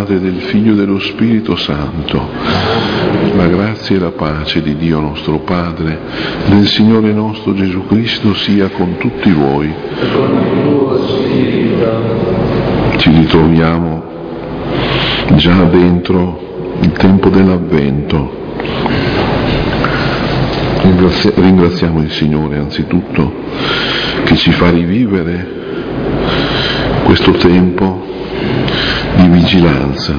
Padre, del Figlio e dello Spirito Santo. La grazia e la pace di Dio nostro Padre, del Signore nostro Gesù Cristo sia con tutti voi. Ci ritroviamo già dentro il tempo dell'Avvento. Ringraziamo il Signore anzitutto che ci fa rivivere questo tempo di vigilanza.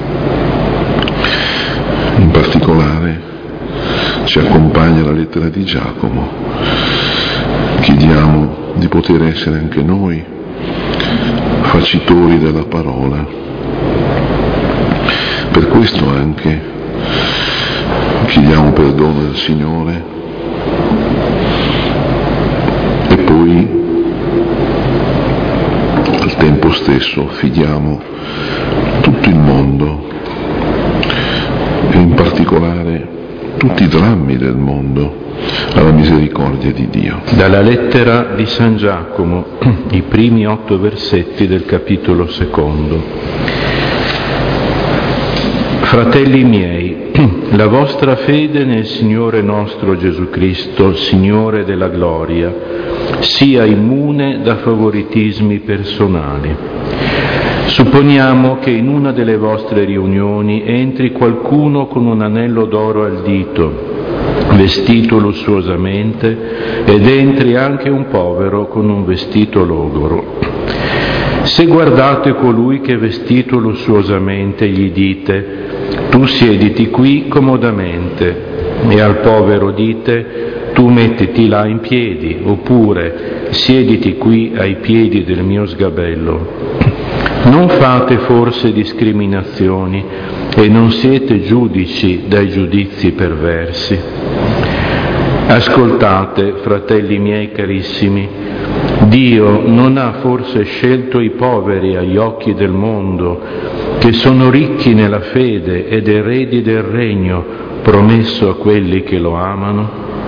In particolare ci accompagna la lettera di Giacomo. Chiediamo di poter essere anche noi facitori della parola. Per questo anche chiediamo perdono al Signore e poi al tempo stesso affidiamo tutto il mondo e in particolare tutti i drammi del mondo alla misericordia di Dio. Dalla lettera di San Giacomo, i primi 8 versetti del capitolo 2. Fratelli miei, la vostra fede nel Signore nostro Gesù Cristo, Signore della gloria, sia immune da favoritismi personali. Supponiamo che in una delle vostre riunioni entri qualcuno con un anello d'oro al dito, vestito lussuosamente, ed entri anche un povero con un vestito logoro. Se guardate colui che è vestito lussuosamente, gli dite: tu siediti qui comodamente, e al povero dite: tu mettiti là in piedi, oppure siediti qui ai piedi del mio sgabello. Non fate forse discriminazioni e non siete giudici dai giudizi perversi. Ascoltate, fratelli miei carissimi, Dio non ha forse scelto i poveri agli occhi del mondo, che sono ricchi nella fede ed eredi del regno promesso a quelli che lo amano?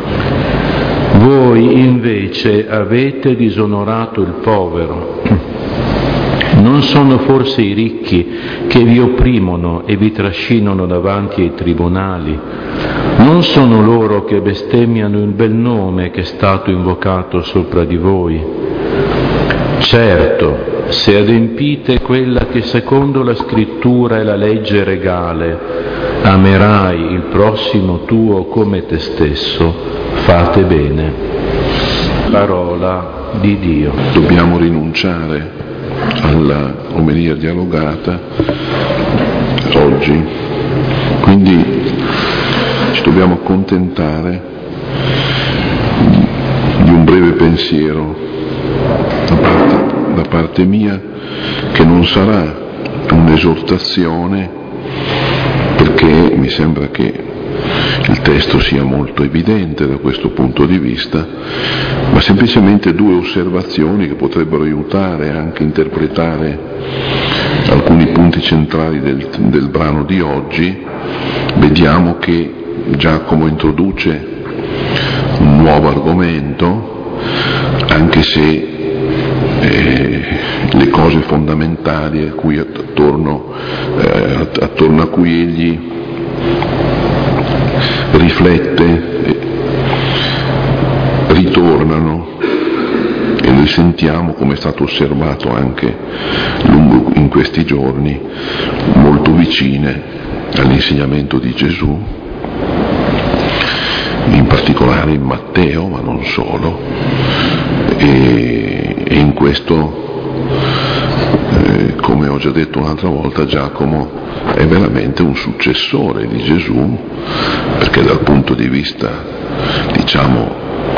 Voi invece avete disonorato il povero. Non sono forse i ricchi che vi opprimono e vi trascinano davanti ai tribunali? Non sono loro che bestemmiano il bel nome che è stato invocato sopra di voi? Certo, se adempite quella che secondo la scrittura è la legge regale, amerai il prossimo tuo come te stesso, fate bene. Parola di Dio. Dobbiamo rinunciare alla omelia dialogata oggi, quindi ci dobbiamo accontentare di un breve pensiero da parte mia, che non sarà un'esortazione, perché mi sembra che il testo sia molto evidente da questo punto di vista, ma semplicemente 2 osservazioni che potrebbero aiutare anche a interpretare alcuni punti centrali del brano di oggi. Vediamo che Giacomo introduce un nuovo argomento, anche se le cose fondamentali attorno a cui egli riflette ritornano, e noi sentiamo, come è stato osservato anche lungo in questi giorni, molto vicine all'insegnamento di Gesù, in particolare in Matteo, ma non solo, e in questo, come ho già detto un'altra volta, Giacomo è veramente un successore di Gesù, perché dal punto di vista, diciamo,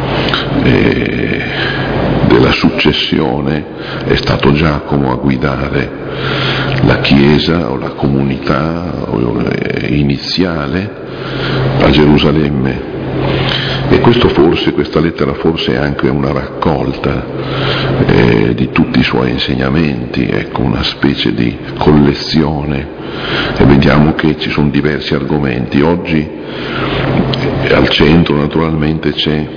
della successione è stato Giacomo a guidare la Chiesa o la comunità iniziale a Gerusalemme. E questa lettera forse è anche una raccolta di tutti i suoi insegnamenti, ecco, una specie di collezione, e vediamo che ci sono diversi argomenti. Oggi al centro naturalmente c'è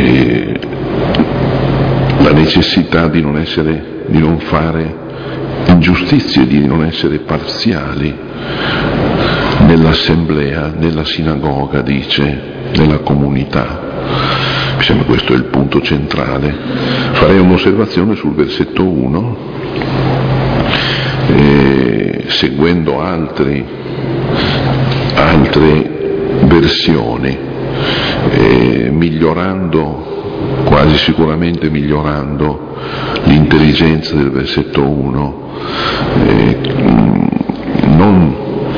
la necessità di non fare ingiustizie di non essere parziali nell'assemblea, nella sinagoga, dice, nella comunità. Mi sembra questo è il punto centrale. Farei un'osservazione sul versetto 1, seguendo altre versioni, quasi sicuramente migliorando l'intelligenza del versetto 1, non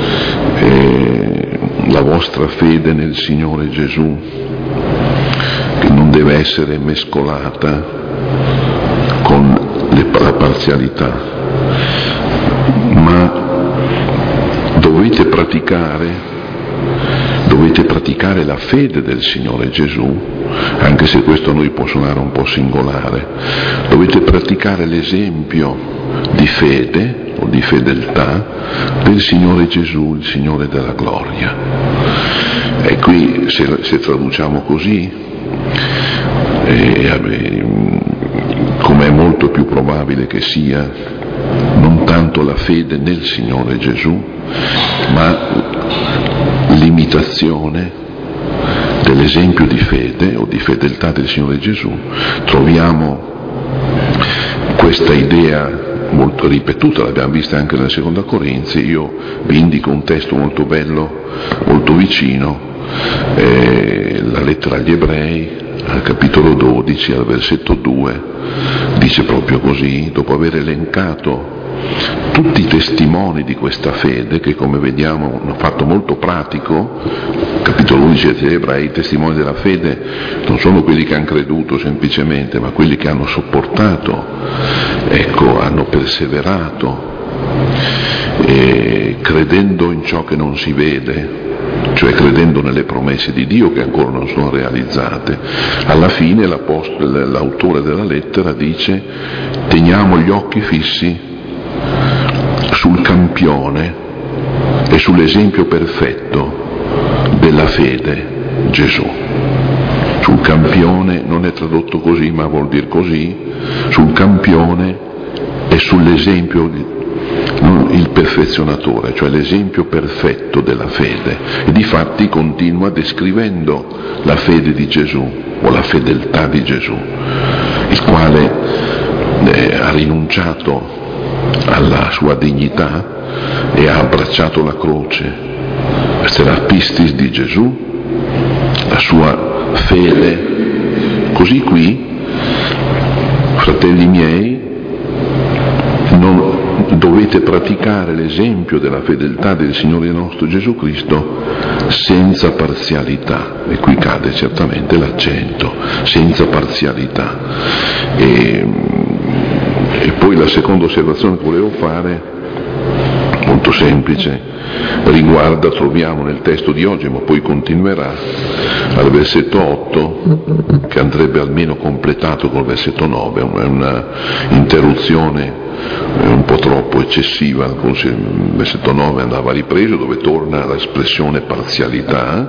la vostra fede nel Signore Gesù, che non deve essere mescolata con la parzialità, ma dovete praticare la fede del Signore Gesù, anche se questo a noi può suonare un po' singolare. Dovete praticare l'esempio di fede o di fedeltà del Signore Gesù, il Signore della gloria. E qui, se traduciamo così, come è molto più probabile che sia, non tanto la fede nel Signore Gesù, ma l'imitazione dell'esempio di fede o di fedeltà del Signore Gesù. Troviamo questa idea molto ripetuta, l'abbiamo vista anche nella seconda Corinzi. Io vi indico un testo molto bello, molto vicino, la lettera agli Ebrei, al capitolo 12, al versetto 2, dice proprio così, dopo aver elencato tutti i testimoni di questa fede, che come vediamo hanno fatto molto pratico. Capitolo 11 degli Ebrei, i testimoni della fede non sono quelli che hanno creduto semplicemente, ma quelli che hanno sopportato, hanno perseverato, credendo in ciò che non si vede, cioè credendo nelle promesse di Dio che ancora non sono realizzate. Alla fine l'autore della lettera dice: teniamo gli occhi fissi sul campione e sull'esempio perfetto della fede, Gesù. Sul campione non è tradotto così, ma vuol dire così: sul campione e sull'esempio, il perfezionatore, cioè l'esempio perfetto della fede. E difatti continua descrivendo la fede di Gesù o la fedeltà di Gesù, il quale ha rinunciato alla sua dignità e ha abbracciato la croce. Questa è la pistis di Gesù, la sua fede. Così qui, fratelli miei, dovete praticare l'esempio della fedeltà del Signore nostro Gesù Cristo senza parzialità. E qui cade certamente l'accento, senza parzialità. E poi la seconda osservazione che volevo fare, molto semplice, riguarda, troviamo nel testo di oggi, ma poi continuerà, al versetto 8, che andrebbe almeno completato col versetto 9, è una interruzione un po' troppo eccessiva, forse il versetto 9 andava ripreso, dove torna l'espressione parzialità.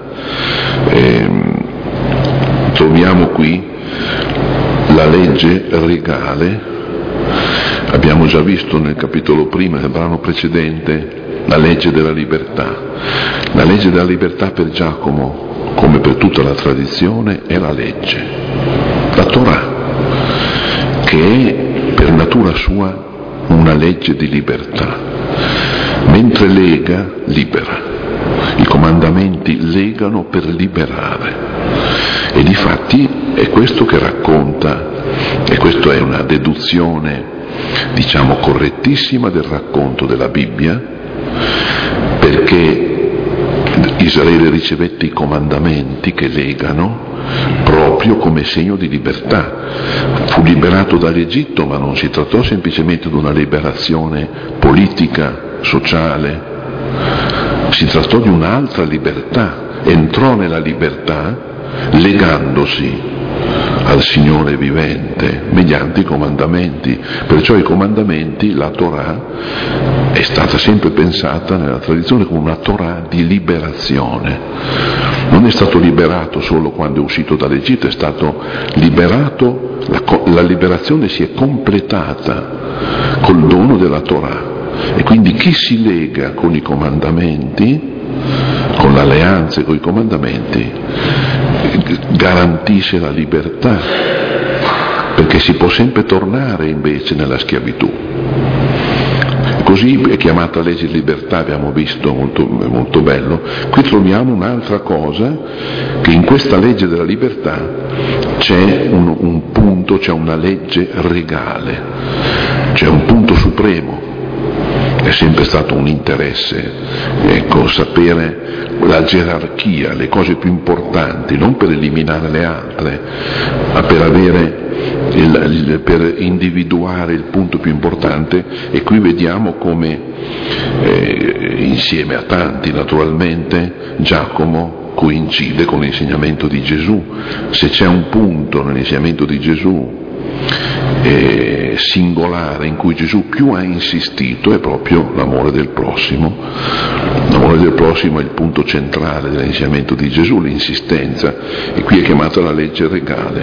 Troviamo qui la legge regale. Abbiamo già visto nel capitolo prima, nel brano precedente, la legge della libertà. La legge della libertà per Giacomo, come per tutta la tradizione, è la legge, la Torah, che è per natura sua una legge di libertà, mentre lega, libera. I comandamenti legano per liberare, e difatti è questo che racconta, e questa è una deduzione diciamo correttissima del racconto della Bibbia, perché Israele ricevette i comandamenti che legano proprio come segno di libertà. Fu liberato dall'Egitto, ma non si trattò semplicemente di una liberazione politica, sociale, si trattò di un'altra libertà. Entrò nella libertà legandosi al Signore vivente mediante i comandamenti. Perciò i comandamenti, la Torah, è stata sempre pensata nella tradizione come una Torah di liberazione. Non è stato liberato solo quando è uscito dall'Egitto, è stato liberato, la liberazione si è completata col dono della Torah. E quindi chi si lega con i comandamenti, con l'alleanza e con i comandamenti, garantisce la libertà, perché si può sempre tornare invece nella schiavitù. Così è chiamata legge di libertà, abbiamo visto, molto bello. Qui troviamo un'altra cosa, che in questa legge della libertà c'è un punto, c'è una legge regale, c'è un punto supremo. È sempre stato un interesse, sapere la gerarchia, le cose più importanti, non per eliminare le altre, ma per individuare il punto più importante. E qui vediamo come, insieme a tanti naturalmente, Giacomo coincide con l'insegnamento di Gesù. Se c'è un punto nell'insegnamento di Gesù singolare in cui Gesù più ha insistito, è proprio l'amore del prossimo. L'amore del prossimo è il punto centrale dell'insegnamento di Gesù, l'insistenza, e qui è chiamata la legge regale.